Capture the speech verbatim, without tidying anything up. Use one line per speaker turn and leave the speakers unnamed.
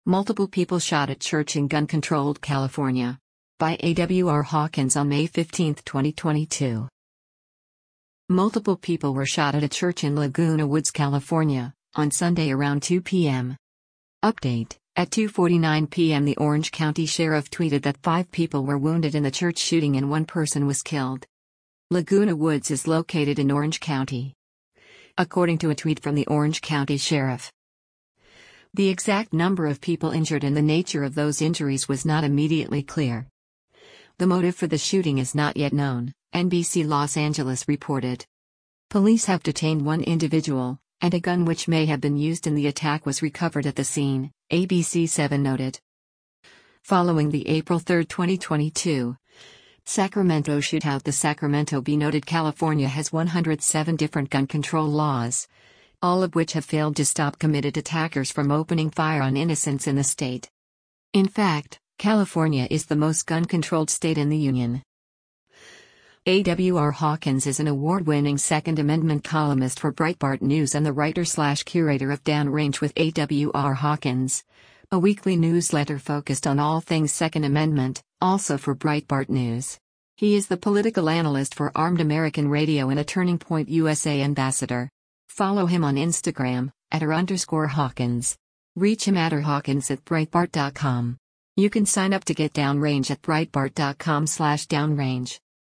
Multiple people shot at church in gun-controlled California. By A W R Hawkins on May fifteenth, twenty twenty-two. Multiple people were shot at a church in Laguna Woods, California, on Sunday around two p m Update: At two forty-nine p m the Orange County Sheriff tweeted that five people were wounded in the church shooting and one person was killed. Laguna Woods is located in Orange County. According to a tweet from the Orange County Sheriff, the exact number of people injured and the nature of those injuries was not immediately clear. The motive for the shooting is not yet known, N B C Los Angeles reported. Police have detained one individual, and a gun which may have been used in the attack was recovered at the scene, A B C seven noted. Following the April third, twenty twenty-two, Sacramento shootout, the Sacramento Bee noted California has one hundred seven different gun control laws, all of which have failed to stop committed attackers from opening fire on innocents in the state. In fact, California is the most gun-controlled state in the union. A W R Hawkins is an award-winning Second Amendment columnist for Breitbart News and the writer-slash-curator of Downrange with A W R Hawkins, a weekly newsletter focused on all things Second Amendment, also for Breitbart News. He is the political analyst for Armed American Radio and a Turning Point U S A ambassador. Follow him on Instagram, at r underscore Hawkins. Reach him at r Hawkins at Breitbart dot com. You can sign up to get Downrange at Breitbart dot com slash Downrange.